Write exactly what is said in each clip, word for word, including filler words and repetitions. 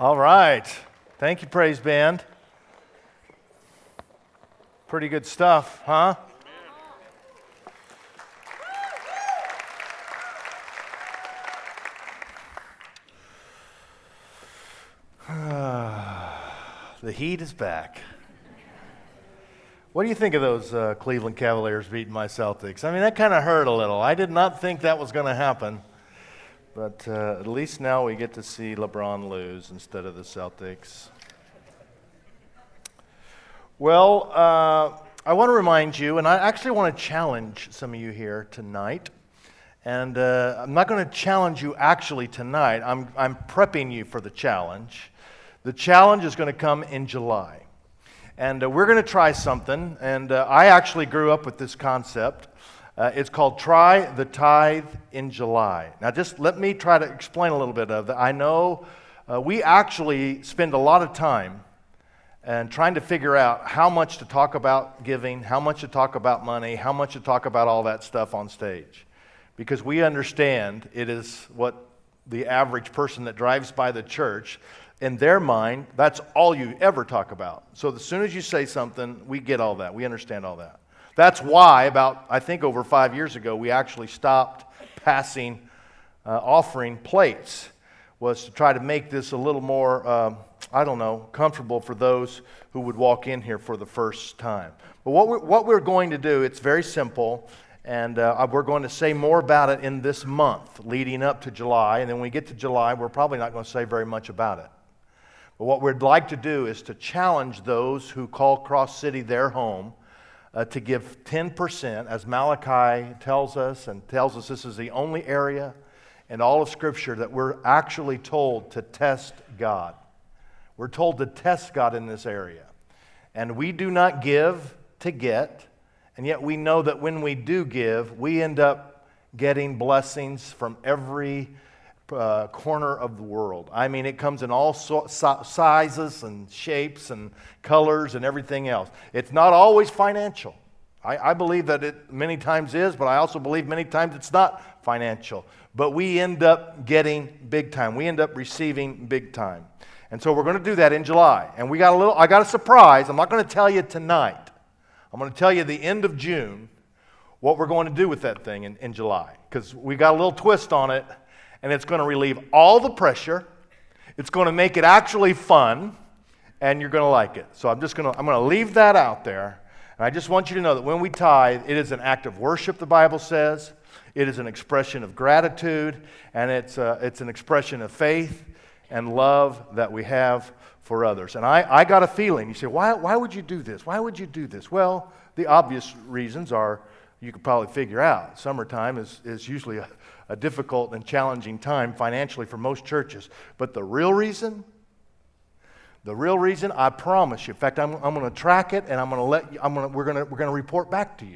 All right. Thank you, Praise Band. Pretty good stuff, huh? The heat is back. What do you think of those uh, Cleveland Cavaliers beating my Celtics? I mean, that kind of hurt a little. I did not think that was going to happen. But uh, at least now we get to see LeBron lose instead of the Celtics. Well, uh, I want to remind you, and I actually want to challenge some of you here tonight. And uh, I'm not going to challenge you actually tonight. I'm, I'm prepping you for the challenge. The challenge is going to come in July. And uh, we're going to try something. And uh, I actually grew up with this concept. Uh, it's called Try the Tithe in July. Now, just let me try to explain a little bit of that. I know uh, we actually spend a lot of time and trying to figure out how much to talk about giving, how much to talk about money, how much to talk about all that stuff on stage. Because we understand it is what the average person that drives by the church, in their mind, that's all you ever talk about. So as soon as you say something, we get all that. We understand all that. That's why about, I think over five years ago, we actually stopped passing uh, offering plates, was to try to make this a little more, uh, I don't know, comfortable for those who would walk in here for the first time. But what we're, what we're going to do, it's very simple, and uh, we're going to say more about it in this month leading up to July, and then when we get to July, we're probably not going to say very much about it. But what we'd like to do is to challenge those who call Cross City their home Uh, to give ten percent, as Malachi tells us, and tells us this is the only area in all of Scripture that we're actually told to test God. We're told to test God in this area. And we do not give to get, and yet we know that when we do give, we end up getting blessings from every Uh, corner of the world. I mean, it comes in all so, so, sizes and shapes and colors and everything else. It's not always financial. I, I believe that it many times is, but I also believe many times it's not financial. But we end up getting big time. We end up receiving big time. And so we're going to do that in July. And we got a little, I got a surprise. I'm not going to tell you tonight. I'm going to tell you the end of June what we're going to do with that thing in, in July. Because we got a little twist on it. And it's going to relieve all the pressure. It's going to make it actually fun, and you're going to like it. So I'm just going to I'm going to leave that out there. And I just want you to know that when we tithe, it is an act of worship, the Bible says. It is an expression of gratitude, and it's uh, it's an expression of faith and love that we have for others. And I, I got a feeling. You say, why why would you do this? Why would you do this? Well, the obvious reasons are, you could probably figure out. Summertime is, is usually a, a difficult and challenging time financially for most churches. But the real reason, the real reason, I promise you, in fact, I'm, I'm going to track it, and I'm going to let you, I'm going to, we're going to, we're going to report back to you.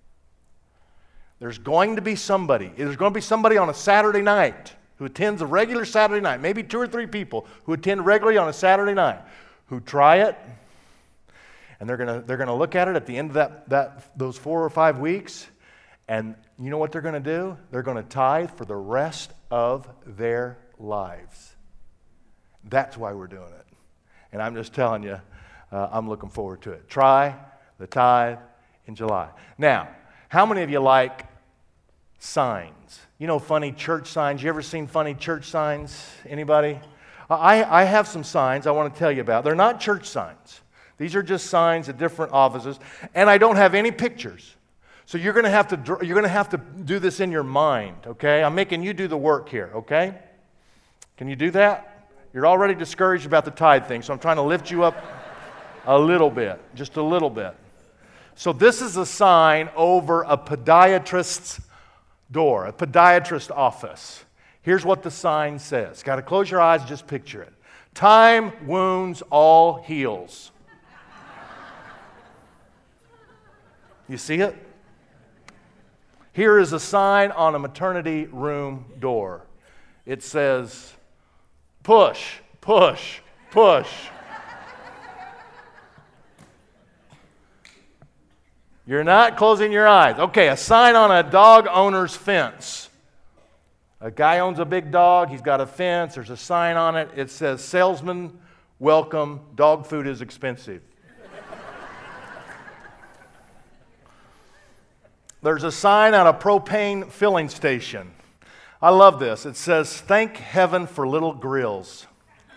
There's going to be somebody, there's going to be somebody on a Saturday night who attends a regular Saturday night, maybe two or three people who attend regularly on a Saturday night, who try it, and they're going to they're going to look at it at the end of that, that those four or five weeks, and you know what they're going to do? They're going to tithe for the rest of their lives. That's why we're doing it. And I'm just telling you, uh, I'm looking forward to it. Try the tithe in July. Now, how many of you like signs? You know, funny church signs. You ever seen funny church signs? Anybody? I, I have some signs I want to tell you about. They're not church signs. These are just signs at different offices, and I don't have any pictures. So you're going to have to you're going to have to do this in your mind, okay? I'm making you do the work here, okay? Can you do that? You're already discouraged about the tithe thing, so I'm trying to lift you up a little bit, just a little bit. So this is a sign over a podiatrist's door, a podiatrist office. Here's what the sign says. Got to close your eyes, just picture it. Time wounds all heals. You see it? Here is a sign on a maternity room door. It says, push, push, push. You're not closing your eyes. Okay, a sign on a dog owner's fence. A guy owns a big dog. He's got a fence. There's a sign on it. It says, "Salesman, welcome. Dog food is expensive." There's a sign on a propane filling station. I love this. It says, "Thank heaven for little grills."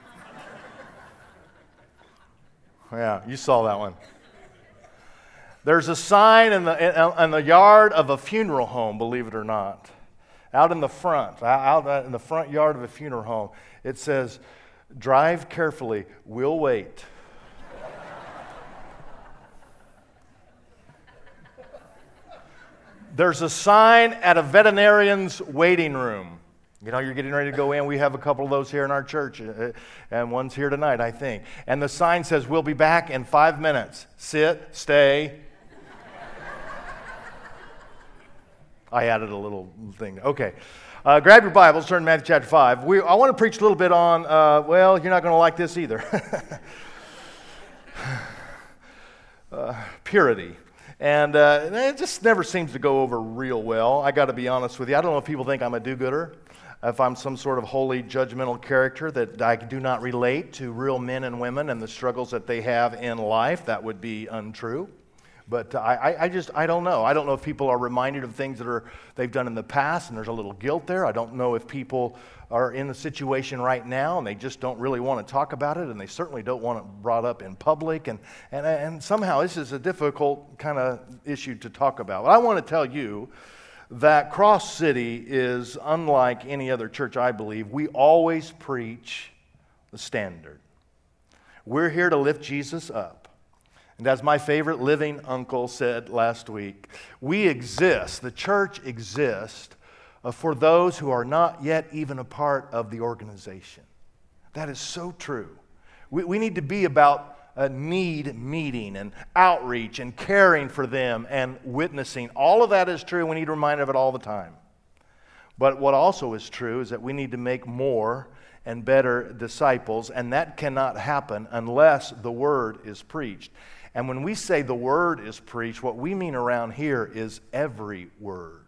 Yeah, you saw that one. There's a sign in the, in the yard of a funeral home, believe it or not. Out in the front, out in the front yard of a funeral home. It says, "Drive carefully, we'll wait." There's a sign at a veterinarian's waiting room. You know, you're getting ready to go in. We have a couple of those here in our church, uh, and one's here tonight, I think. And the sign says, "We'll be back in five minutes. Sit, stay." I added a little thing. Okay. Uh, grab your Bibles, turn to Matthew chapter five. We, I want to preach a little bit on, uh, well, you're not going to like this either. uh, purity. And uh, it just never seems to go over real well. I got to be honest with you. I don't know if people think I'm a do-gooder, if I'm some sort of holy, judgmental character, that I do not relate to real men and women and the struggles that they have in life. That would be untrue. But I, I, I just, I don't know. I don't know if people are reminded of things that are they've done in the past, and there's a little guilt there. I don't know if people are in a situation right now and they just don't really want to talk about it, and they certainly don't want it brought up in public. And, and, and somehow this is a difficult kind of issue to talk about. But I want to tell you that Cross City is unlike any other church, I believe. We always preach the standard. We're here to lift Jesus up. And as my favorite living uncle said last week, we exist, the church exists, uh, for those who are not yet even a part of the organization. That is so true. We, we need to be about a need meeting and outreach and caring for them and witnessing. All of that is true. We need to remind of it all the time. But what also is true is that we need to make more and better disciples, and that cannot happen unless the word is preached. And when we say the word is preached, what we mean around here is every word.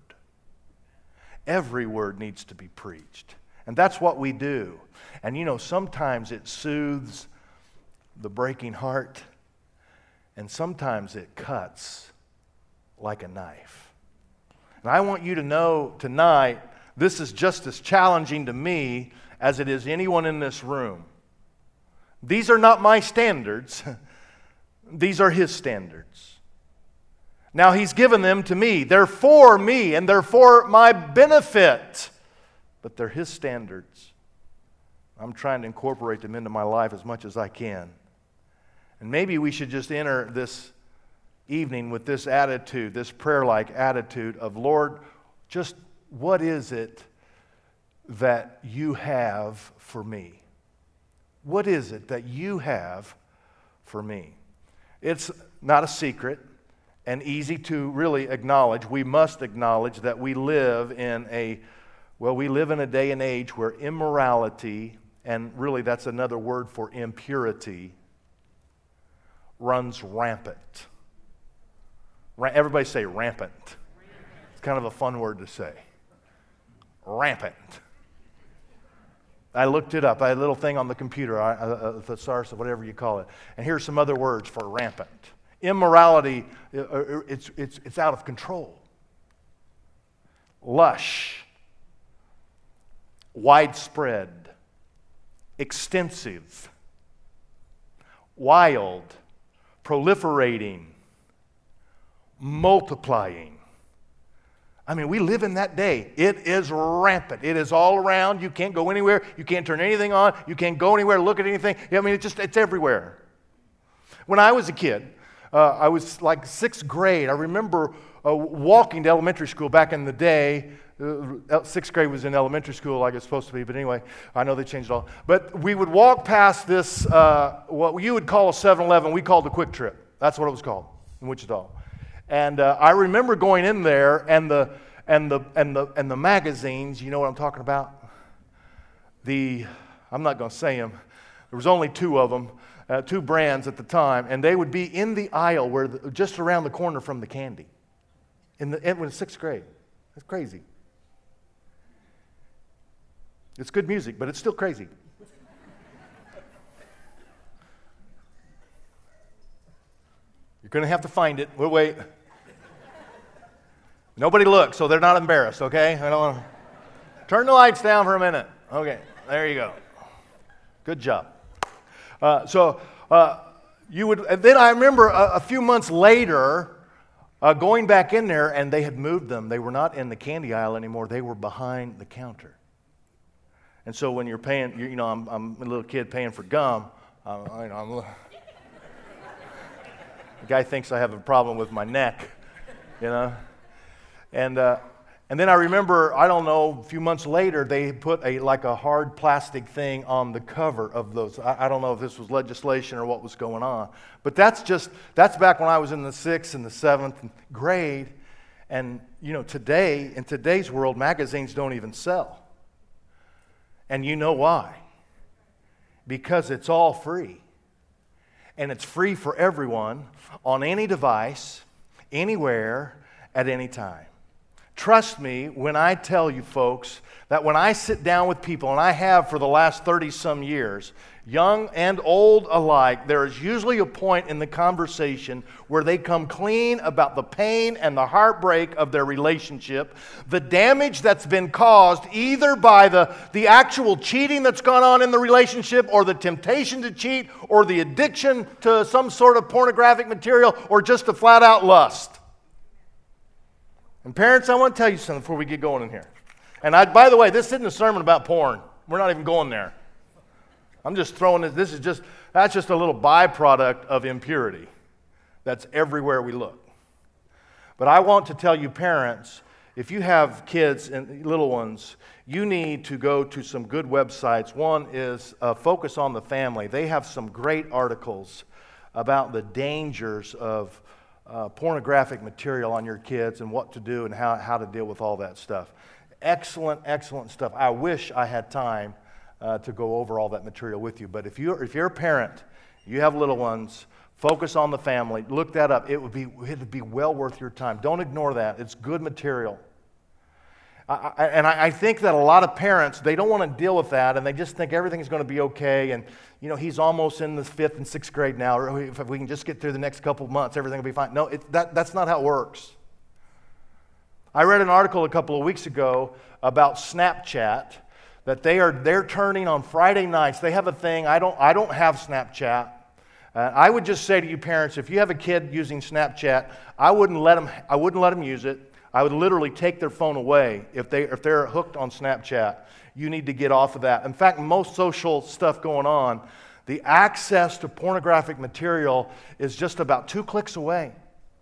Every word needs to be preached. And that's what we do. And you know, sometimes it soothes the breaking heart, and sometimes it cuts like a knife. And I want you to know tonight, this is just as challenging to me as it is anyone in this room. These are not my standards. These are His standards. Now, He's given them to me. They're for me, and they're for my benefit. But they're His standards. I'm trying to incorporate them into my life as much as I can. And maybe we should just enter this evening with this attitude, this prayer-like attitude of, Lord, just what is it that you have for me? What is it that you have for me? It's not a secret and easy to really acknowledge. We must acknowledge that we live in a, well, we live in a day and age where immorality, and really that's another word for impurity, runs rampant. Everybody say rampant. It's kind of a fun word to say. Rampant. I looked it up. I had a little thing on the computer, a thesaurus, whatever you call it. And here's some other words for rampant. Immorality, it's, it's, it's out of control. Lush. Widespread. Extensive. Wild. Proliferating. Multiplying. I mean, we live in that day. It is rampant. It is all around. You can't go anywhere. You can't turn anything on. You can't go anywhere to look at anything. I mean, it's just, it's everywhere. When I was a kid, uh, I was like sixth grade. I remember uh, walking to elementary school back in the day. Uh, sixth grade was in elementary school like it's supposed to be, but anyway, I know they changed it all. But we would walk past this, uh, what you would call a seven eleven. We called a Quick Trip. That's what it was called in Wichita. And uh, I remember going in there, and the and the and the and the magazines. You know what I'm talking about? The I'm not going to say them. There was only two of them, uh, two brands at the time, and they would be in the aisle where the, just around the corner from the candy. In the in, in sixth grade, that's crazy. It's good music, but it's still crazy. You're going to have to find it. We'll wait. Nobody looks, so they're not embarrassed, okay? I don't want to... Turn the lights down for a minute. Okay, there you go. Good job. Uh, so uh, you would... And then I remember a, a few months later uh, going back in there, and they had moved them. They were not in the candy aisle anymore. They were behind the counter. And so when you're paying... You, you know, I'm, I'm a little kid paying for gum. Uh, you know, I'm... The guy thinks I have a problem with my neck, you know. And uh, and then I remember, I don't know, a few months later, they put a like a hard plastic thing on the cover of those. I, I don't know if this was legislation or what was going on. But that's just, that's back when I was in the sixth and the seventh grade. And, you know, today, in today's world, magazines don't even sell. And you know why? Because it's all free. And it's free for everyone on any device, anywhere, at any time. Trust me when I tell you, folks, that when I sit down with people, and I have for the last thirty-some years, young and old alike, there is usually a point in the conversation where they come clean about the pain and the heartbreak of their relationship, the damage that's been caused either by the, the actual cheating that's gone on in the relationship, or the temptation to cheat, or the addiction to some sort of pornographic material, or just a flat-out lust. And parents, I want to tell you something before we get going in here. And I, by the way, this isn't a sermon about porn. We're not even going there. I'm just throwing this. This is just, that's just a little byproduct of impurity that's everywhere we look. But I want to tell you, parents, if you have kids and little ones, you need to go to some good websites. One is uh, Focus on the Family. They have some great articles about the dangers of uh, pornographic material on your kids and what to do and how, how to deal with all that stuff. Excellent, excellent stuff. I wish I had time uh, to go over all that material with you. But if you're, if you're a parent, you have little ones, Focus on the Family. Look that up. It would be, it would be well worth your time. Don't ignore that. It's good material. I, I, and I, I think that a lot of parents, they don't want to deal with that, and they just think everything's going to be okay. And, you know, he's almost in the fifth and sixth grade now. Or if we can just get through the next couple of months, everything will be fine. No, it, that, that's not how it works. I read an article a couple of weeks ago about Snapchat, that they are they're turning on Friday nights. They have a thing. I don't I don't have Snapchat. Uh, I would just say to you parents, if you have a kid using Snapchat, I wouldn't let them I wouldn't let them use it. I would literally take their phone away if they if they're hooked on Snapchat. You need to get off of that. In fact, most social stuff going on, the access to pornographic material is just about two clicks away.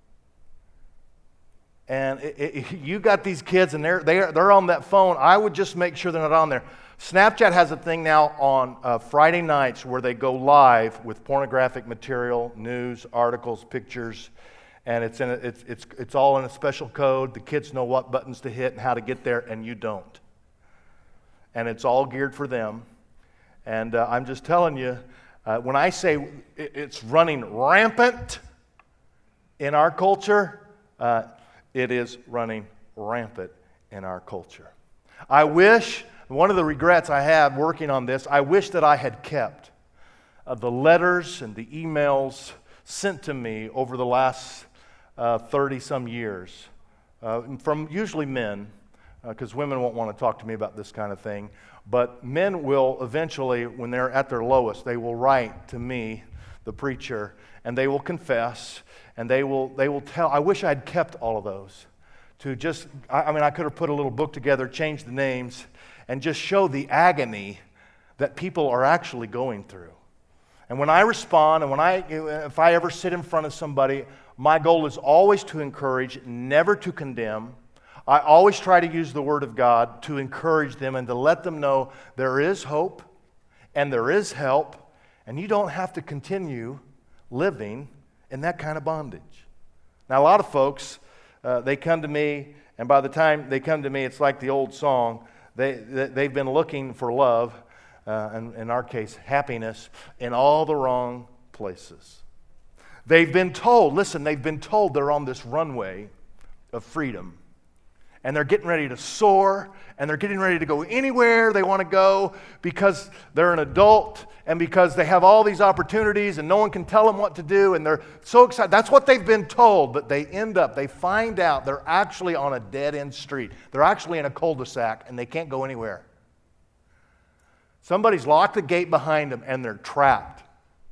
And it, it, you got these kids, and they're, they're, they're on that phone. I would just make sure they're not on there. Snapchat has a thing now on uh, Friday nights where they go live with pornographic material, news, articles, pictures, and it's, in a, it's, it's, it's all in a special code. The kids know what buttons to hit and how to get there, and you don't. And it's all geared for them. And uh, I'm just telling you, uh, when I say it, it's running rampant in our culture, uh, it is running rampant in our culture. I wish, one of the regrets I have working on this, I wish that I had kept uh, the letters and the emails sent to me over the last uh, thirty-some years uh, from usually men, because uh, women won't want to talk to me about this kind of thing, but men will eventually, when they're at their lowest, they will write to me, the preacher, and they will confess. And they will they will tell, I wish I'd kept all of those. To just, I, I mean, I could have put a little book together, changed the names, and just show the agony that people are actually going through. And when I respond, and when I, if I ever sit in front of somebody, my goal is always to encourage, never to condemn. I always try to use the Word of God to encourage them and to let them know there is hope and there is help, and you don't have to continue living in that kind of bondage. Now, a lot of folks, uh, they come to me, and by the time they come to me, it's like the old song. They, they, they've been looking for love, uh, and in our case, happiness, in all the wrong places. They've been told, listen, they've been told they're on this runway of freedom. and they're getting ready to soar, and they're getting ready to go anywhere they want to go because they're an adult and because they have all these opportunities and no one can tell them what to do, and they're so excited. That's what they've been told, but they end up, they find out they're actually on a dead-end street. They're actually in a cul-de-sac, and they can't go anywhere. Somebody's locked the gate behind them, and they're trapped.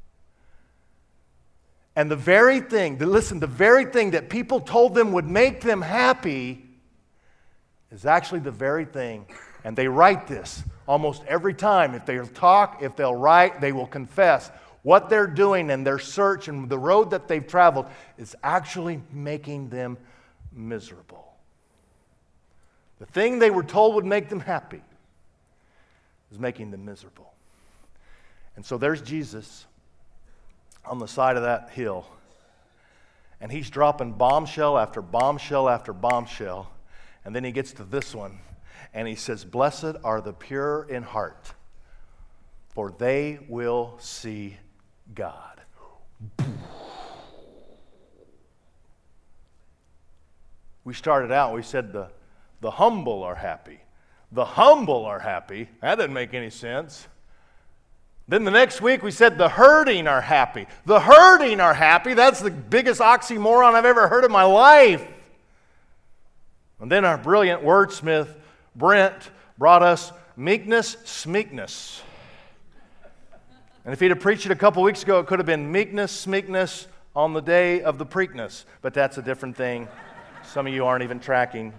And the very thing, listen, the very thing that people told them would make them happy is actually the very thing. And they write this almost every time. If they'll talk, if they'll write, they will confess. What they're doing and their search and the road that they've traveled is actually making them miserable. The thing they were told would make them happy is making them miserable. And so there's Jesus on the side of that hill, and he's dropping bombshell after bombshell after bombshell, and then he gets to this one, and he says, "Blessed are the pure in heart, for they will see God." We started out, we said the, the humble are happy. The humble are happy. That doesn't make any sense. Then the next week we said the hurting are happy. The hurting are happy. That's the biggest oxymoron I've ever heard in my life. And then our brilliant wordsmith, Brent, brought us meekness, smeekness. And if he'd have preached it a couple weeks ago, it could have been meekness, smeekness on the day of the Preakness. But that's a different thing. Some of you aren't even tracking.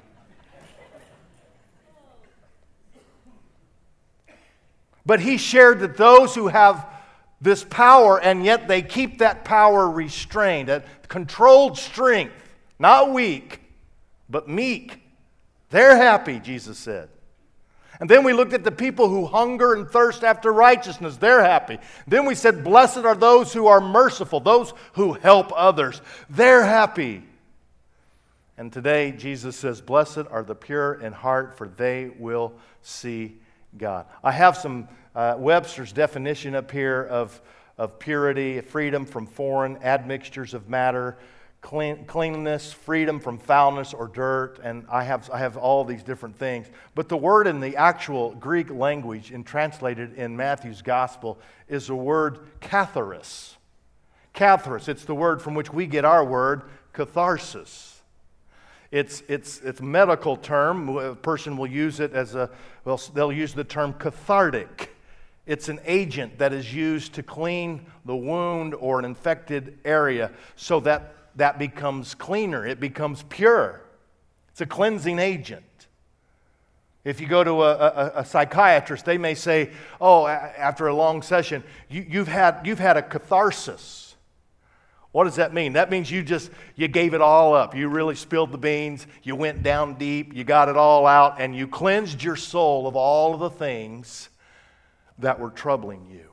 But he shared that those who have this power and yet they keep that power restrained, that controlled strength, not weak, but meek, they're happy, Jesus said. And then we looked at the people who hunger and thirst after righteousness, they're happy. Then we said, blessed are those who are merciful, those who help others, they're happy. And today Jesus says, blessed are the pure in heart, for they will see God. I have some uh, Webster's definition up here of, of purity: freedom from foreign admixtures of matter, clean, cleanliness, freedom from foulness or dirt, and I have, I have all these different things. But the word in the actual Greek language and translated in Matthew's gospel is the word katharos. Katharos, it's the word from which we get our word catharsis. It's, it's, it's a medical term. A person will use it as a, well, they'll use the term cathartic. It's an agent that is used to clean the wound or an infected area so that that becomes cleaner. It becomes pure. It's a cleansing agent. If you go to a, a, a psychiatrist, they may say, oh, after a long session, you, you've had, you've had a catharsis. What does that mean? That means you just, you gave it all up. You really spilled the beans. You went down deep. You got it all out. And you cleansed your soul of all of the things that were troubling you.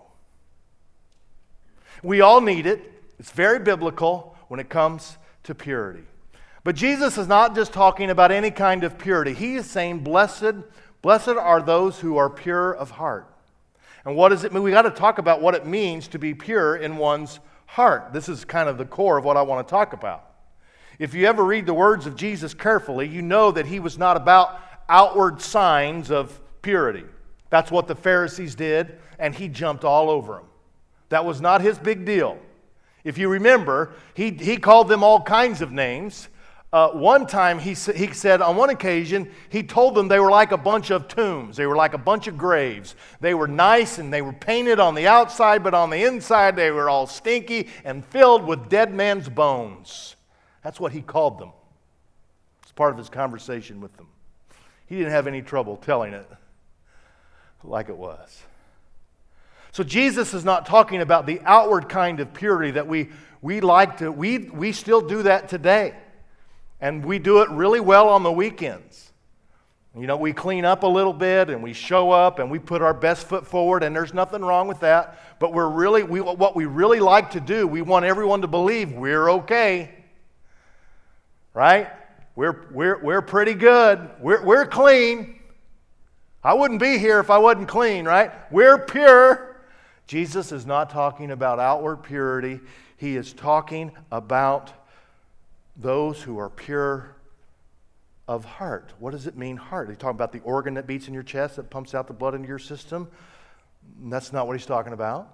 We all need it. It's very biblical when it comes to purity. But Jesus is not just talking about any kind of purity. He is saying, blessed, blessed are those who are pure of heart. And what does it mean? We got to talk about what it means to be pure in one's heart. This is kind of the core of what I want to talk about. If you ever read the words of Jesus carefully, you know that he was not about outward signs of purity. That's what the Pharisees did, and he jumped all over them. That was not his big deal. If you remember, he, he called them all kinds of names. Uh, one time, he, he said, on one occasion, he told them they were like a bunch of tombs. They were like a bunch of graves. They were nice and they were painted on the outside, but on the inside they were all stinky and filled with dead man's bones. That's what he called them. It's part of his conversation with them. He didn't have any trouble telling it like it was. So Jesus is not talking about the outward kind of purity that we, we like to, we, we still do that today. And we do it really well on the weekends. You know, we clean up a little bit and we show up and we put our best foot forward, and there's nothing wrong with that. But we're really, we, what we really like to do, we want everyone to believe we're okay. Right? We're, we're, we're pretty good. We're, we're clean. I wouldn't be here if I wasn't clean, right? We're pure. Jesus is not talking about outward purity. He is talking about those who are pure of heart. What does it mean, heart? He's talking about the organ that beats in your chest that pumps out the blood into your system. That's not what he's talking about.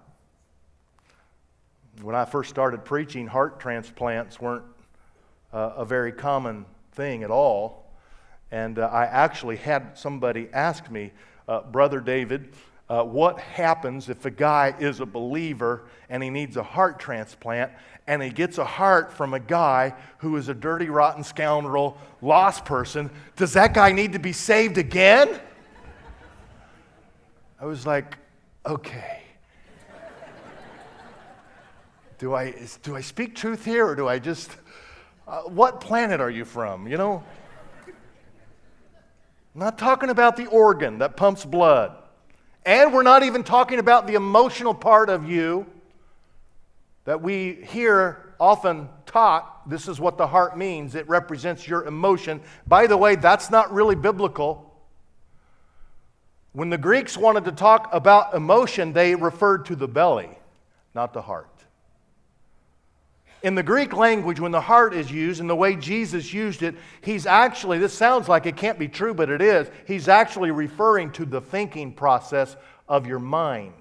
When I first started preaching, heart transplants weren't uh, a very common thing at all. And uh, I actually had somebody ask me, uh, Brother David, uh, what happens if a guy is a believer and he needs a heart transplant and he gets a heart from a guy who is a dirty, rotten scoundrel, lost person? Does that guy need to be saved again? I was like, okay. Do I, do I speak truth here, or do I just, uh, what planet are you from, you know? I'm not talking about the organ that pumps blood. And we're not even talking about the emotional part of you that we hear often taught. This is what the heart means. It represents your emotion. By the way, that's not really biblical. When the Greeks wanted to talk about emotion, they referred to the belly, not the heart. In the Greek language, when the heart is used and the way Jesus used it, he's actually, this sounds like it can't be true, but it is, he's actually referring to the thinking process of your mind.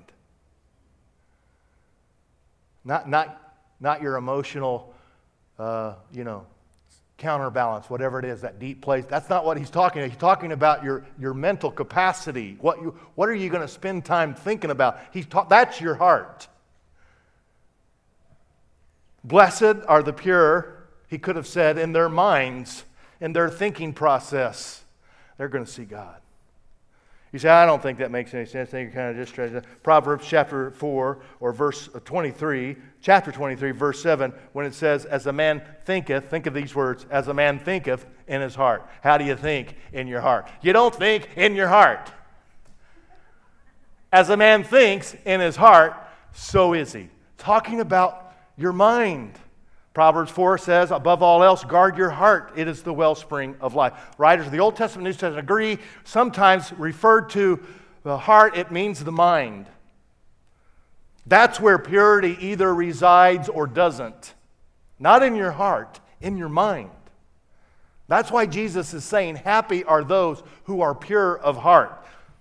Not, not, not your emotional, uh, you know, counterbalance, whatever it is, that deep place. That's not what he's talking about. He's talking about your, your mental capacity. What, you, what are you going to spend time thinking about? He's ta- that's your heart. Blessed are the pure, he could have said, in their minds, in their thinking process. They're going to see God. You say, I don't think that makes any sense. I think you're kind of just trying to. Proverbs chapter four or verse twenty-three, chapter twenty-three, verse seven, when it says, as a man thinketh, think of these words, as a man thinketh in his heart. How do you think in your heart? You don't think in your heart. As a man thinks in his heart, so is he. Talking about your mind. Proverbs four says, above all else, guard your heart. It is the wellspring of life. Writers of the Old Testament and New Testament agree, sometimes referred to the heart, it means the mind. That's where purity either resides or doesn't. Not in your heart, in your mind. That's why Jesus is saying, happy are those who are pure of heart.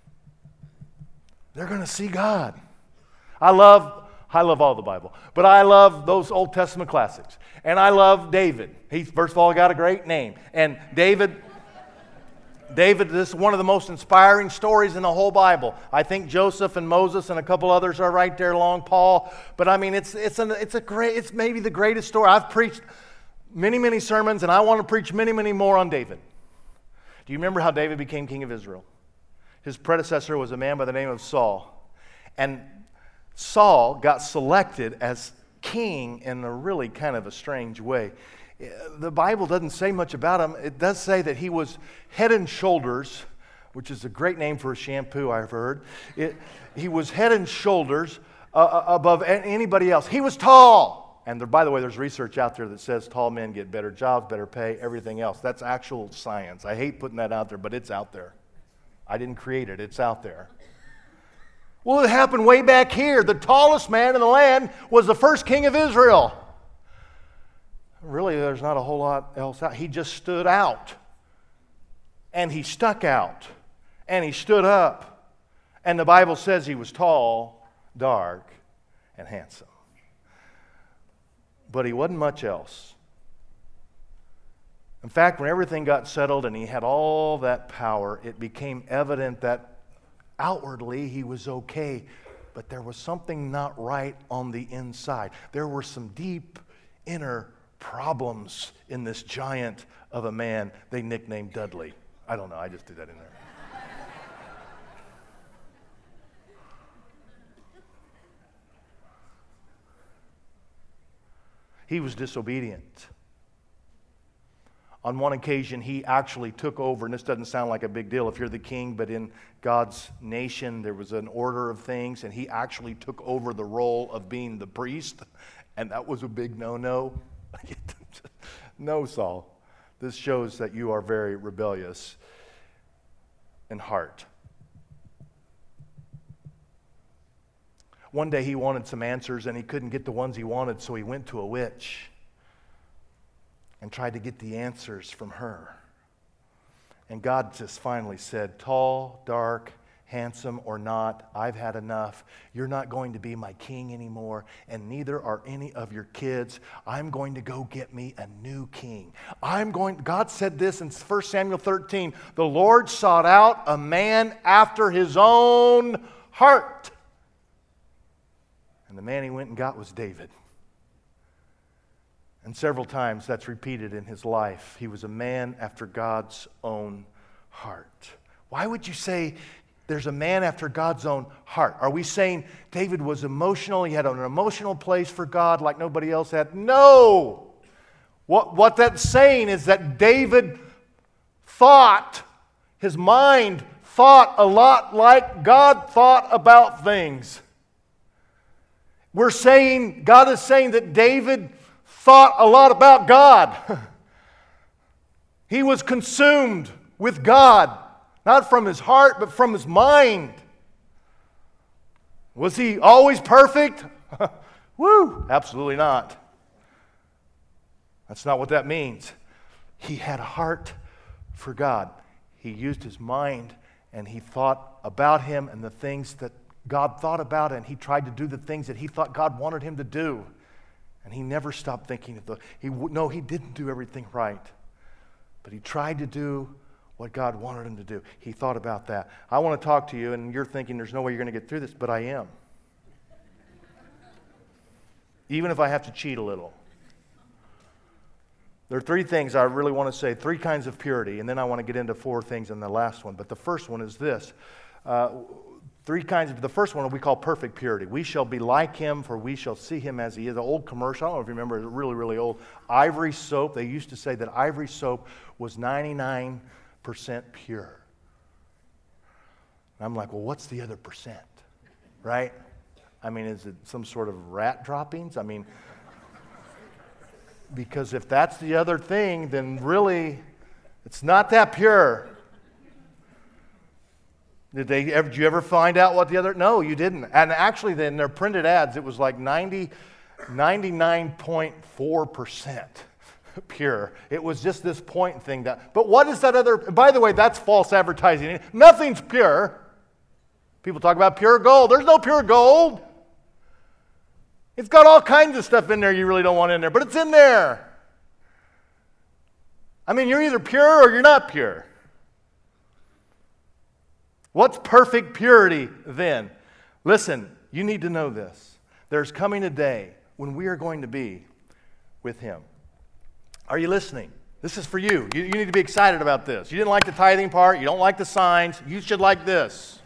They're going to see God. I love I love all the Bible, but I love those Old Testament classics. And I love David. He's, first of all, got a great name. And David, David, this is one of the most inspiring stories in the whole Bible. I think Joseph and Moses and a couple others are right there along, Paul. But I mean, it's it's an, it's a great, it's maybe the greatest story. I've preached many, many sermons, and I want to preach many, many more on David. Do you remember how David became king of Israel? His predecessor was a man by the name of Saul. And Saul got selected as king in a really kind of a strange way. The Bible doesn't say much about him. It does say that he was head and shoulders, which is a great name for a shampoo, I've heard. It, he was head and shoulders uh, above anybody else. He was tall. And there, by the way, there's research out there that says tall men get better jobs, better pay, everything else. That's actual science. I hate putting that out there, but it's out there. I didn't create it. It's out there. Well, it happened way back here. The tallest man in the land was the first king of Israel. Really, there's not a whole lot else out. He just stood out. And he stuck out. And he stood up. And the Bible says he was tall, dark, and handsome. But he wasn't much else. In fact, when everything got settled and he had all that power, it became evident that outwardly, he was okay, but there was something not right on the inside. There were some deep inner problems in this giant of a man they nicknamed Dudley. I don't know, I just threw that in there. He was disobedient. On one occasion, he actually took over, and this doesn't sound like a big deal if you're the king, but in God's nation, there was an order of things, and he actually took over the role of being the priest, and that was a big no-no. No, Saul. This shows that you are very rebellious in heart. One day he wanted some answers, and he couldn't get the ones he wanted, so he went to a witch and tried to get the answers from her. And God just finally said, tall, dark, handsome or not, I've had enough. You're not going to be my king anymore, and neither are any of your kids. I'm going to go get me a new king. I'm going, God said this in First Samuel thirteen, the Lord sought out a man after his own heart. And the man he went and got was David. And several times that's repeated in his life. He was a man after God's own heart. Why would you say there's a man after God's own heart? Are we saying David was emotional? He had an emotional place for God like nobody else had? No! What, what that's saying is that David thought, his mind thought a lot like God thought about things. We're saying, God is saying that David thought a lot about God. He was consumed with God. Not from his heart, but from his mind. Was he always perfect? Woo! Absolutely not. That's not what that means. He had a heart for God. He used his mind and he thought about him and the things that God thought about, and he tried to do the things that he thought God wanted him to do. And he never stopped thinking of the... He, no, he didn't do everything right. But he tried to do what God wanted him to do. He thought about that. I want to talk to you, and you're thinking there's no way you're going to get through this, but I am. Even if I have to cheat a little. There are three things I really want to say, three kinds of purity, and then I want to get into four things in the last one. But the first one is this. Uh, three kinds of, the first one we call perfect purity. We shall be like him, for we shall see him as he is. An old commercial, I don't know if you remember, it's really, really old. Ivory soap. They used to say that ivory soap was ninety-nine percent pure. And I'm like, well, what's the other percent? Right? I mean, is it some sort of rat droppings? I mean, because if that's the other thing, then really, it's not that pure. Did they ever, did you ever find out what the other? No, you didn't. And actually, in their printed ads, it was like ninety, ninety-nine point four percent. Pure. It was just this point thing that, but what is that other, by the way, that's false advertising. Nothing's pure. People talk about pure gold. There's no pure gold. It's got all kinds of stuff in there you really don't want in there, but it's in there. I mean, you're either pure or you're not pure. What's perfect purity then? Listen, you need to know this. There's coming a day when we are going to be with him. Are you listening? This is for you. you. You need to be excited about this. You didn't like the tithing part. You don't like the signs. You should like this.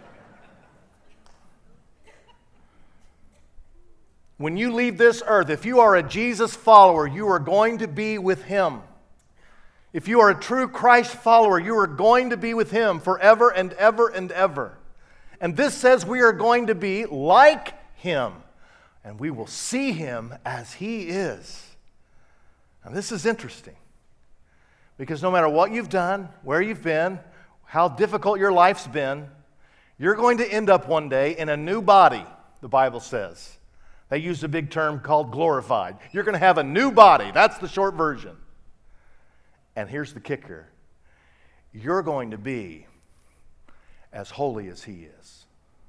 When you leave this earth, if you are a Jesus follower, you are going to be with him. If you are a true Christ follower, you are going to be with him forever and ever and ever. And this says we are going to be like him, and we will see him as he is. Now, this is interesting, because no matter what you've done, where you've been, how difficult your life's been, you're going to end up one day in a new body, the Bible says. They use a big term called glorified. You're going to have a new body. That's the short version. And here's the kicker. You're going to be as holy as he is.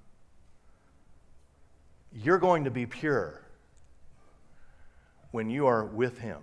You're going to be pure when you are with him.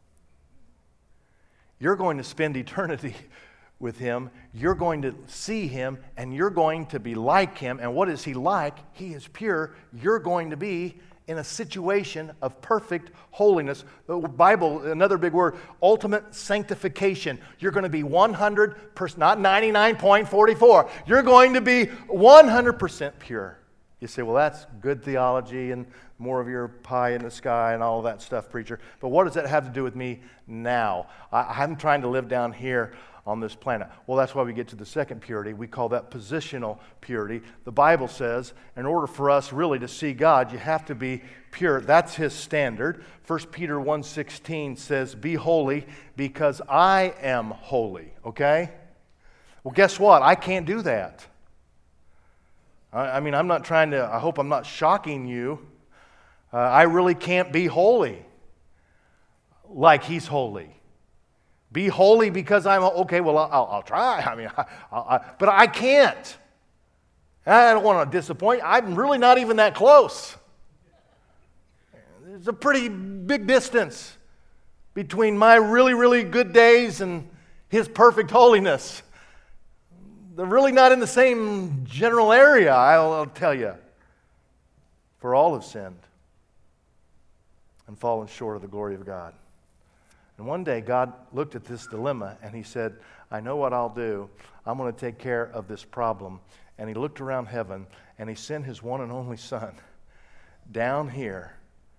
You're going to spend eternity with him. You're going to see him, and you're going to be like him. And what is he like? He is pure. You're going to be in a situation of perfect holiness. The Bible, another big word, ultimate sanctification. You're going to be one hundred percent, not ninety-nine point four four. You're going to be one hundred percent pure. You say, well, that's good theology and more of your pie in the sky and all of that stuff, preacher. But what does that have to do with me now? I, I'm trying to live down here on this planet. Well, that's why we get to the second purity. We call that positional purity. The Bible says in order for us really to see God, you have to be pure. That's his standard. First Peter one sixteen says, be holy because I am holy. Okay? Well, guess what? I can't do that. I, I mean, I'm not trying to, I hope I'm not shocking you. Uh, I really can't be holy like he's holy. Be holy because I'm okay. Well, I'll, I'll try. I mean, I, I, but I can't. I don't want to disappoint. I'm really not even that close. There's a pretty big distance between my really, really good days and His perfect holiness. They're really not in the same general area, I'll, I'll tell you. For all have sinned and fallen short of the glory of God. And one day God looked at this dilemma and He said, I know what I'll do. I'm going to take care of this problem. And He looked around heaven and He sent His one and only Son down here,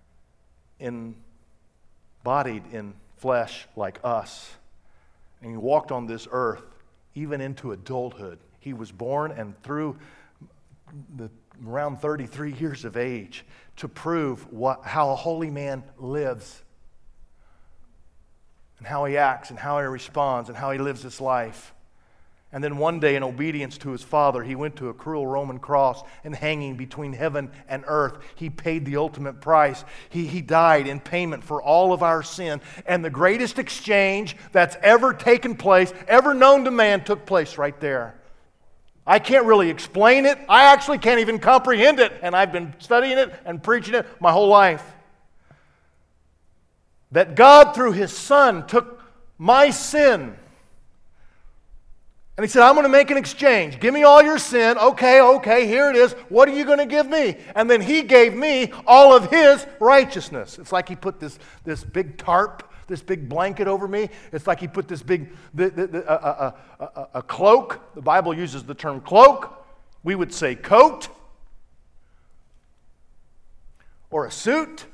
embodied in flesh like us. And He walked on this earth even into adulthood. He was born and through the around thirty-three years of age to prove what, how a holy man lives and how he acts and how he responds and how he lives his life. And then one day, in obedience to His Father, He went to a cruel Roman cross, and hanging between heaven and earth, He paid the ultimate price. He, he died in payment for all of our sin. And the greatest exchange that's ever taken place, ever known to man, took place right there. I can't really explain it. I actually can't even comprehend it. And I've been studying it and preaching it my whole life. That God, through His Son, took my sin. And He said, I'm going to make an exchange. Give me all your sin. Okay, okay, here it is. What are you going to give me? And then He gave me all of His righteousness. It's like He put this, this big tarp, this big blanket over me. It's like He put this big, the, the, the, uh, uh, uh, a cloak. The Bible uses the term cloak. We would say coat. Or a suit.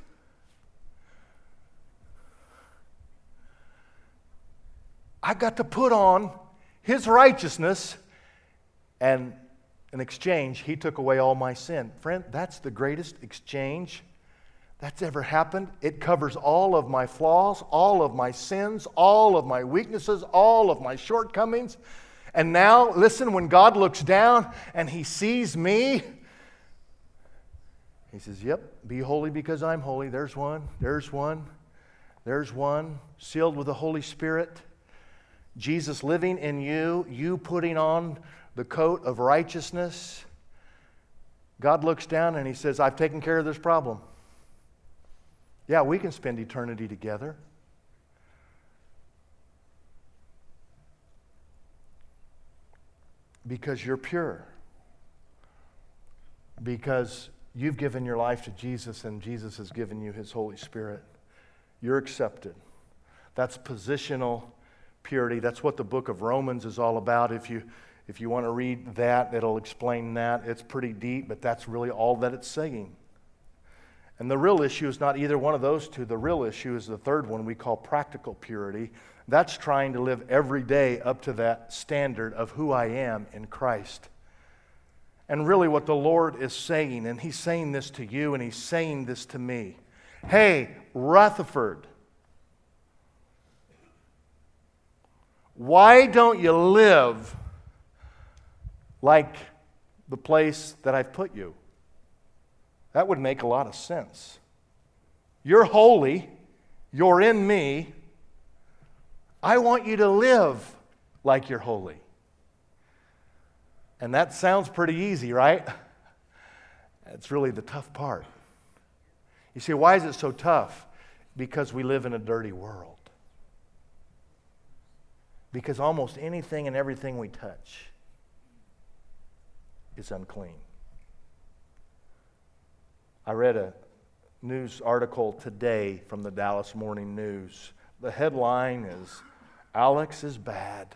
I got to put on His righteousness, and in exchange, He took away all my sin. Friend, that's the greatest exchange that's ever happened. It covers all of my flaws, all of my sins, all of my weaknesses, all of my shortcomings. And now, listen, when God looks down and He sees me, He says, yep, be holy because I'm holy. There's one, there's one, there's one, sealed with the Holy Spirit. Jesus living in you, you putting on the coat of righteousness. God looks down and He says, I've taken care of this problem. Yeah, we can spend eternity together. Because you're pure. Because you've given your life to Jesus and Jesus has given you His Holy Spirit. You're accepted. That's positional purity. That's what the book of Romans is all about. If you, if you want to read that, it'll explain that. It's pretty deep, but that's really all that it's saying. And the real issue is not either one of those two. The real issue is the third one we call practical purity. That's trying to live every day up to that standard of who I am in Christ. And really what the Lord is saying, and He's saying this to you and He's saying this to me. Hey, Rutherford, why don't you live like the place that I've put you? That would make a lot of sense. You're holy. You're in me. I want you to live like you're holy. And that sounds pretty easy, right? It's really the tough part. You see, why is it so tough? Because we live in a dirty world. Because almost anything and everything we touch is unclean. I read a news article today from the Dallas Morning News. The headline is, Alex is bad.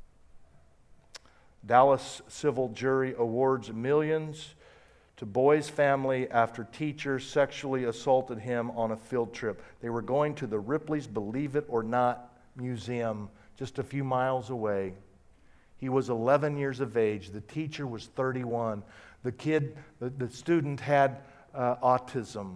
Dallas civil jury awards millions to boy's family after teacher sexually assaulted him on a field trip. They were going to the Ripley's Believe It or Not museum just a few miles away. He was eleven years of age. The teacher was thirty-one. The kid, the, the student had uh, autism.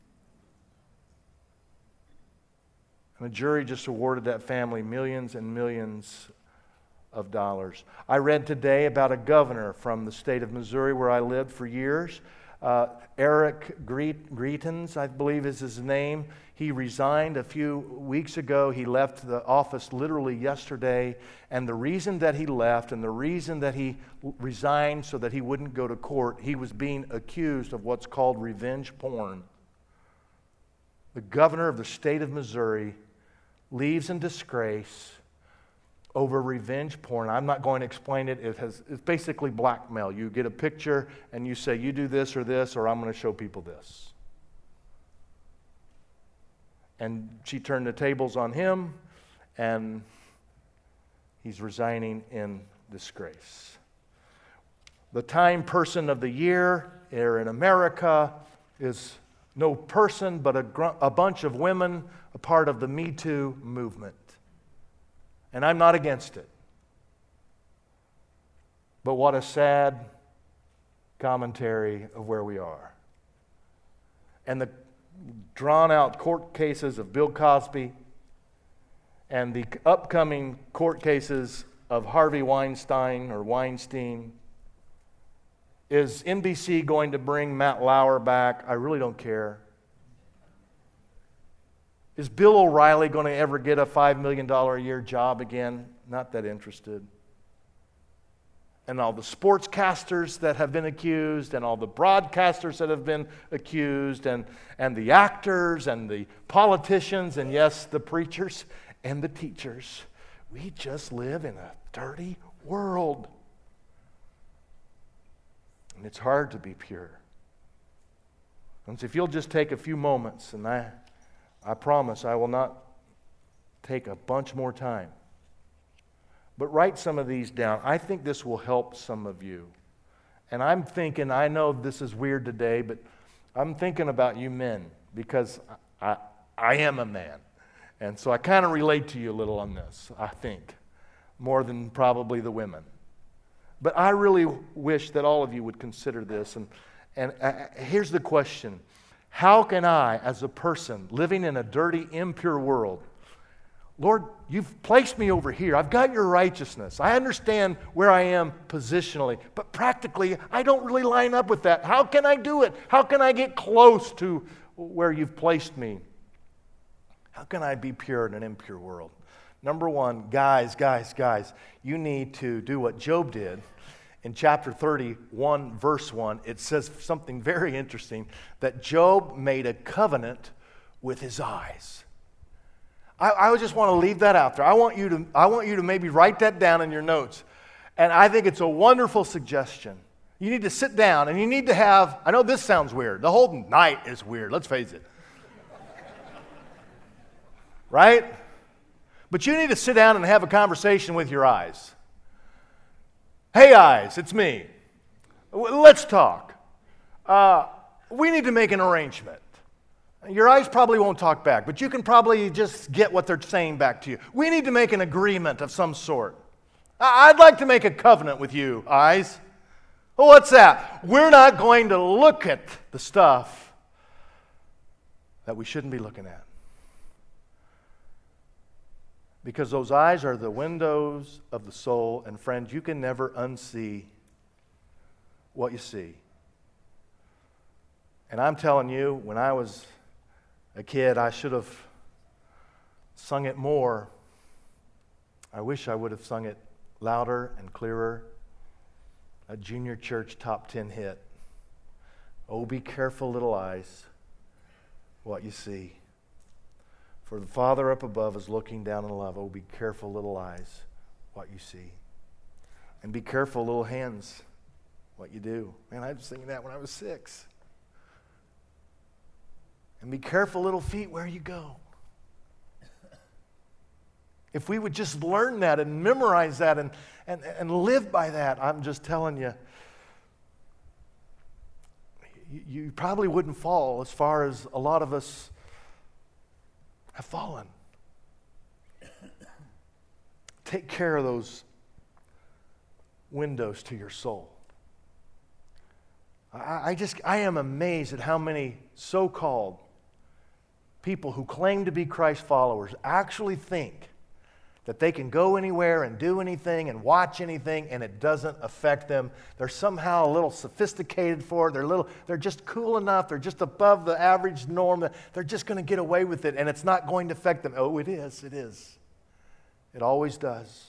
And the jury just awarded that family millions and millions of dollars. I read today about a governor from the state of Missouri where I lived for years. Uh, Eric Greitens, I believe is his name. He resigned a few weeks ago. He left the office literally yesterday. And the reason that he left and the reason that he resigned so that he wouldn't go to court, he was being accused of what's called revenge porn. The governor of the state of Missouri leaves in disgrace over revenge porn. I'm not going to explain it. It has, it's basically blackmail. You get a picture and you say, you do this or this, or I'm going to show people this. And she turned the tables on him, and he's resigning in disgrace. The Time Person of the Year here in America is no person, but a, gr- a bunch of women, a part of the Me Too movement. And I'm not against it. But what a sad commentary of where we are. And the drawn-out court cases of Bill Cosby and the upcoming court cases of Harvey Weinstein or Weinstein. Is N B C going to bring Matt Lauer back? I really don't care. Is Bill O'Reilly going to ever get a five million dollars a year job again? Not that interested. And all the sportscasters that have been accused, and all the broadcasters that have been accused, and, and the actors, and the politicians, and yes, the preachers and the teachers. We just live in a dirty world. And it's hard to be pure. And so if you'll just take a few moments, and I, I promise I will not take a bunch more time, but write some of these down. I think this will help some of you. And I'm thinking, I know this is weird today, but I'm thinking about you men, because I, I am a man. And so I kind of relate to you a little on this, I think, more than probably the women. But I really wish that all of you would consider this. And, and uh, here's the question. How can I, as a person living in a dirty, impure world, Lord, you've placed me over here. I've got your righteousness. I understand where I am positionally. But practically, I don't really line up with that. How can I do it? How can I get close to where you've placed me? How can I be pure in an impure world? Number one, guys, guys, guys, you need to do what Job did. In chapter thirty-one, verse one, it says something very interesting, that Job made a covenant with his eyes. I, I just want to leave that out there. I want you to, I want you to maybe write that down in your notes. And I think it's a wonderful suggestion. You need to sit down and you need to have, I know this sounds weird. The whole night is weird, let's face it. Right? But you need to sit down and have a conversation with your eyes. Hey, eyes, it's me. Let's talk. Uh, we need to make an arrangement. Your eyes probably won't talk back, but you can probably just get what they're saying back to you. We need to make an agreement of some sort. I'd like to make a covenant with you, eyes. Well, what's that? We're not going to look at the stuff that we shouldn't be looking at. Because those eyes are the windows of the soul, and friends, you can never unsee what you see. And I'm telling you, when I was a kid, I should have sung it more. I wish I would have sung it louder and clearer. A junior church top ten hit. Oh, be careful, little eyes, what you see. For the Father up above is looking down in love. Oh, be careful, little eyes, what you see. And be careful, little hands, what you do. Man, I was singing that when I was six. And be careful, little feet, where you go. If we would just learn that and memorize that and, and, and live by that, I'm just telling you, you, you probably wouldn't fall as far as a lot of us have fallen. Take care of those windows to your soul. I, I just, I am amazed at how many so-called people who claim to be Christ followers actually think That they can go anywhere and do anything and watch anything and it doesn't affect them. They're somehow a little sophisticated for it. They're, little, they're just cool enough. They're just above the average norm. They're just going to get away with it and it's not going to affect them. Oh, it is. It is. It always does.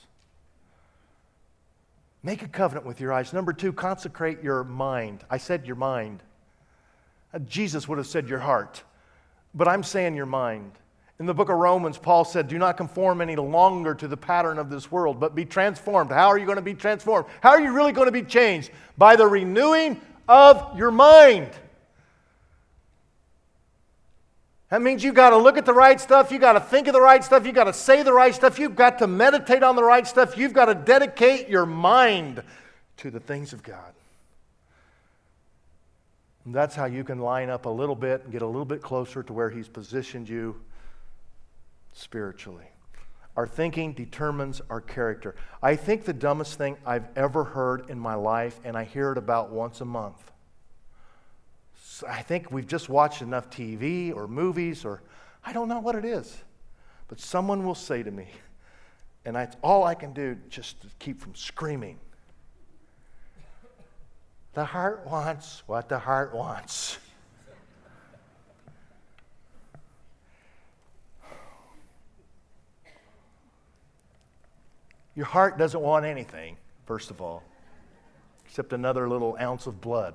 Make a covenant with your eyes. Number two, consecrate your mind. I said your mind. Jesus would have said your heart. But I'm saying your mind. In the book of Romans, Paul said, do not conform any longer to the pattern of this world, but be transformed. How are you going to be transformed? How are you really going to be changed? By the renewing of your mind. That means you've got to look at the right stuff. You've got to think of the right stuff. You've got to say the right stuff. You've got to meditate on the right stuff. You've got to dedicate your mind to the things of God. And that's how you can line up a little bit and get a little bit closer to where He's positioned you spiritually. Our thinking determines our character. I think the dumbest thing I've ever heard in my life, and I hear it about once a month. So I think we've just watched enough T V or movies, or I don't know what it is. But someone will say to me, and it's all I can do just to keep from screaming, the heart wants what the heart wants. Your heart doesn't want anything, first of all, except another little ounce of blood.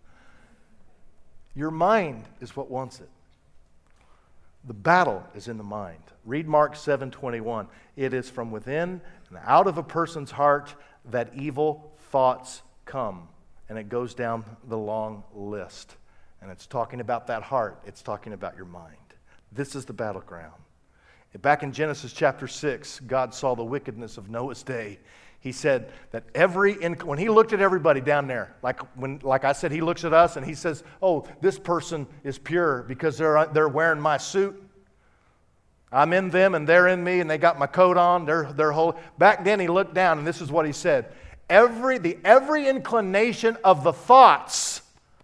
Your mind is what wants it. The battle is in the mind. Read Mark seven twenty-one. It is from within and out of a person's heart that evil thoughts come. And it goes down the long list. And it's talking about that heart. It's talking about your mind. This is the battleground. Back in Genesis chapter six, God saw the wickedness of Noah's day. He said that every, when He looked at everybody down there, like when, like I said, He looks at us and He says, oh, this person is pure because they're, they're wearing my suit. I'm in them and they're in me and they got my coat on. They're, they're holy. Back then He looked down and this is what He said. Every, the, every inclination of the thoughts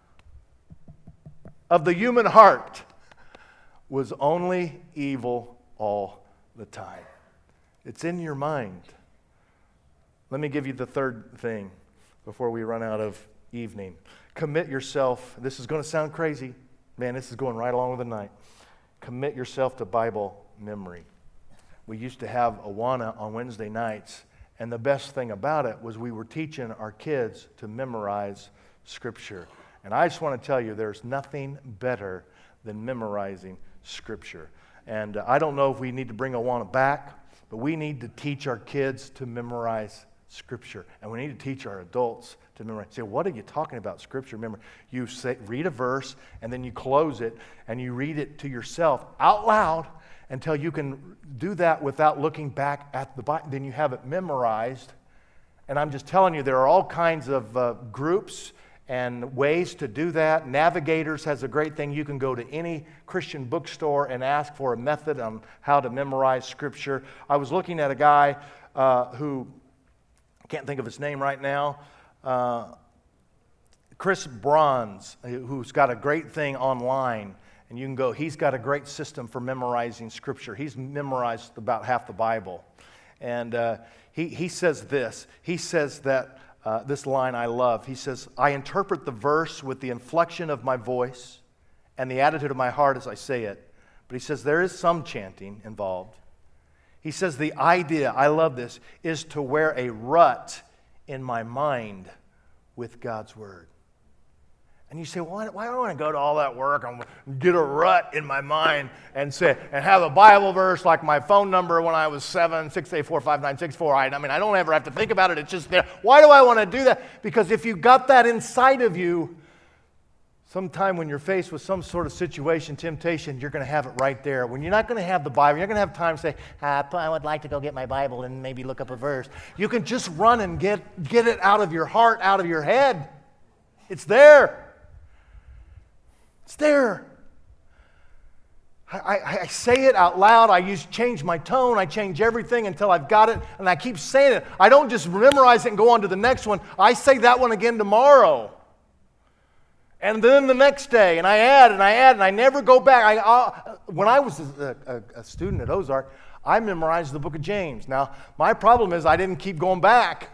of the human heart was only evil all the time. It's in your mind. Let me give you the third thing before we run out of evening. Commit yourself. This is going to sound crazy. Man, this is going right along with the night. Commit yourself to Bible memory. We used to have Awana on Wednesday nights, and the best thing about it was we were teaching our kids to memorize Scripture. And I just want to tell you, there's nothing better than memorizing Scripture. And uh, I don't know if we need to bring Awana back, but we need to teach our kids to memorize Scripture. And we need to teach our adults to memorize. Say, what are you talking about, Scripture? Remember, you say, read a verse, and then you close it, and you read it to yourself out loud until you can do that without looking back at the Bible. Then you have it memorized. And I'm just telling you, there are all kinds of uh, groups and ways to do that. Navigators has a great thing. You can go to any Christian bookstore and ask for a method on how to memorize Scripture. I was looking at a guy uh, who, I can't think of his name right now, uh, Chris Bronze, who's got a great thing online. And you can go, he's got a great system for memorizing Scripture. He's memorized about half the Bible. And uh, he, he says this. He says that Uh, this line I love. He says, I interpret the verse with the inflection of my voice and the attitude of my heart as I say it. But he says there is some chanting involved. He says the idea, I love this, is to wear a rut in my mind with God's Word. And you say, well, why, why do I want to go to all that work and get a rut in my mind and say and have a Bible verse like my phone number when I was seven, six eight four, five nine six four. I, I mean, I don't ever have to think about it. It's just there. Why do I want to do that? Because if you got that inside of you, sometime when you're faced with some sort of situation, temptation, you're going to have it right there. When you're not going to have the Bible, you're going to have time to say, ah, I would like to go get my Bible and maybe look up a verse. You can just run and get, get it out of your heart, out of your head. It's there. It's there. I, I, I say it out loud. I use change my tone. I change everything until I've got it, and I keep saying it. I don't just memorize it and go on to the next one. I say that one again tomorrow. And then the next day, and I add, and I add, and I never go back. I, uh, when I was a, a, a student at Ozark, I memorized the book of James. Now, my problem is I didn't keep going back.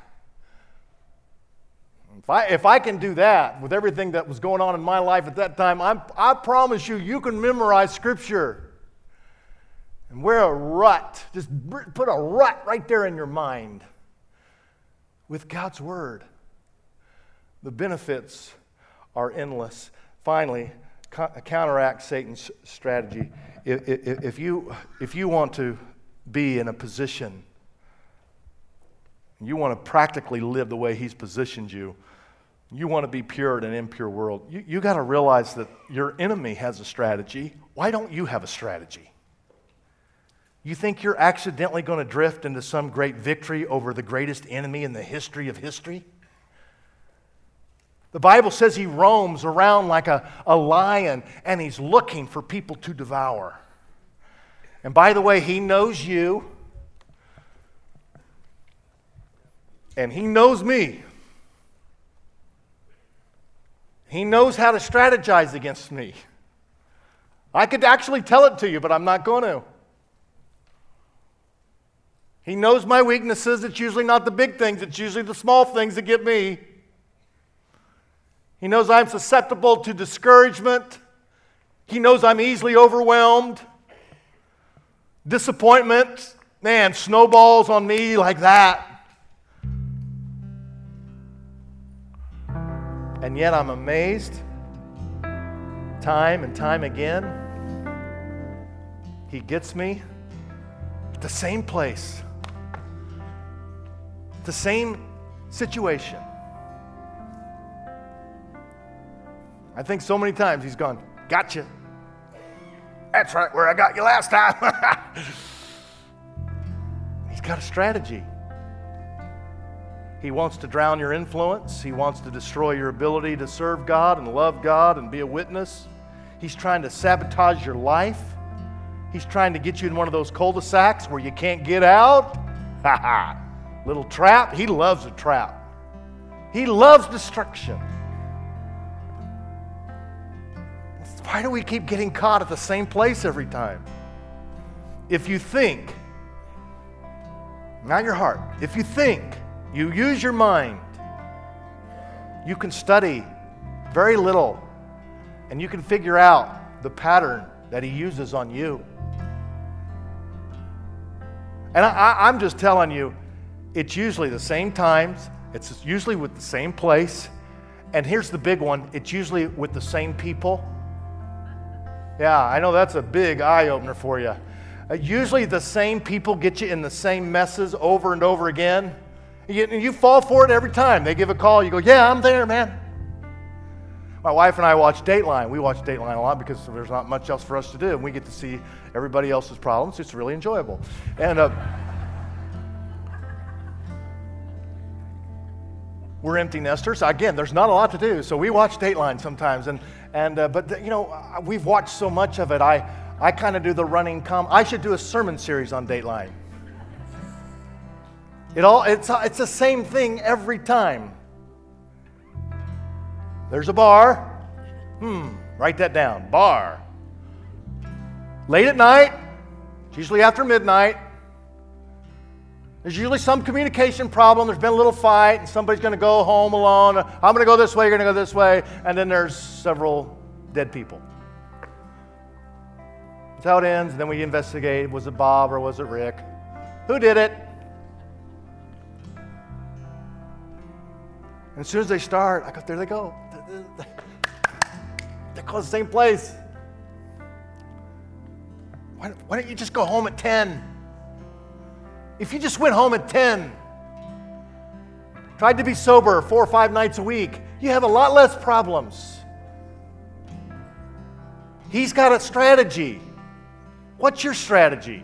If I, if I can do that with everything that was going on in my life at that time, I'm, I promise you, you can memorize Scripture and wear a rut. Just put a rut right there in your mind with God's Word. The benefits are endless. Finally, co- counteract Satan's strategy. If, if, if, you, if you want to be in a position, you want to practically live the way he's positioned you, you want to be pure in an impure world, you, you got to realize that your enemy has a strategy. Why don't you have a strategy? You think you're accidentally going to drift into some great victory over the greatest enemy in the history of history? The Bible says he roams around like a, a lion and he's looking for people to devour. And by the way, he knows you and he knows me. He knows how to strategize against me. I could actually tell it to you, but I'm not going to. He knows my weaknesses. It's usually not the big things. It's usually the small things that get me. He knows I'm susceptible to discouragement. He knows I'm easily overwhelmed. Disappointment, man, snowballs on me like that. And yet I'm amazed, time and time again, he gets me at the same place, the same situation. I think so many times he's gone, gotcha. That's right where I got you last time. He's got a strategy. He wants to drown your influence. He wants to destroy your ability to serve God and love God and be a witness. He's trying to sabotage your life. He's trying to get you in one of those cul-de-sacs where you can't get out. Ha ha. Little trap. He loves a trap. He loves destruction. Why do we keep getting caught at the same place every time? If you think, not your heart, if you think, you use your mind, you can study very little and you can figure out the pattern that he uses on you. And I, I, I'm just telling you, it's usually the same times, it's usually with the same place, and here's the big one, it's usually with the same people. Yeah, I know that's a big eye-opener for you. Uh, usually the same people get you in the same messes over and over again. You, you fall for it every time. They give a call, you go, yeah, I'm there, man. My wife and I watch Dateline. We watch Dateline a lot because there's not much else for us to do, and we get to see everybody else's problems. It's really enjoyable. And uh, we're empty nesters. Again, there's not a lot to do, so we watch Dateline sometimes. And and uh, but you know, we've watched so much of it. I I kind of do the running com. I should do a sermon series on Dateline. It all it's it's the same thing every time. There's a bar. Hmm, write that down. Bar. Late at night, it's usually after midnight. There's usually some communication problem. There's been a little fight, and somebody's going to go home alone. I'm going to go this way, you're going to go this way. And then there's several dead people. That's how it ends. And then we investigate. Was it Bob or was it Rick? Who did it? And as soon as they start, I go, there they go. They go to the same place. Why, why don't you just go home at ten? If you just went home at ten, tried to be sober four or five nights a week, you have a lot less problems. He's got a strategy. What's your strategy?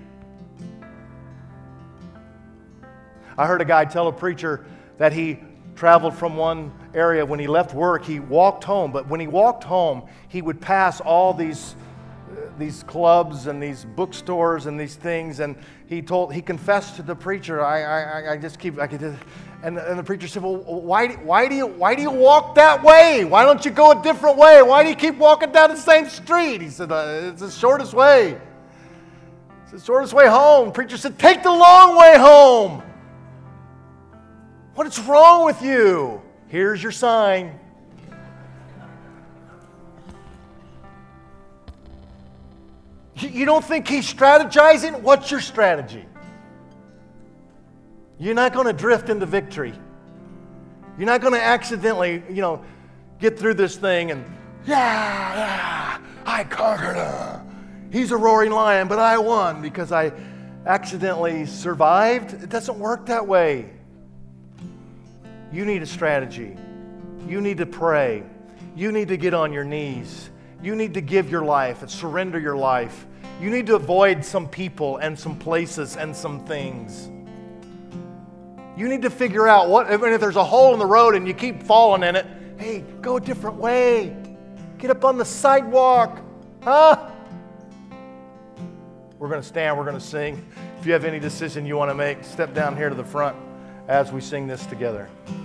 I heard a guy tell a preacher that he traveled from one area. When he left work, he walked home. But when he walked home, he would pass all these these clubs and these bookstores and these things, and he told he confessed to the preacher, I I, I just keep I could just, and, and the preacher said, well, why why do you why do you walk that way? Why don't you go a different way? Why do you keep walking down the same street? He said, uh, it's the shortest way. He the shortest way home. Preacher said, take the long way home. What is wrong with you? Here's your sign. You don't think he's strategizing? What's your strategy? You're not going to drift into victory. You're not going to accidentally, you know, get through this thing and, yeah, yeah, I conquered him. He's a roaring lion, but I won because I accidentally survived. It doesn't work that way. You need a strategy. You need to pray. You need to get on your knees. You need to give your life and surrender your life. You need to avoid some people and some places and some things. You need to figure out what, if there's a hole in the road and you keep falling in it, hey, go a different way. Get up on the sidewalk. Huh? We're going to stand, we're going to sing. If you have any decision you want to make, step down here to the front as we sing this together.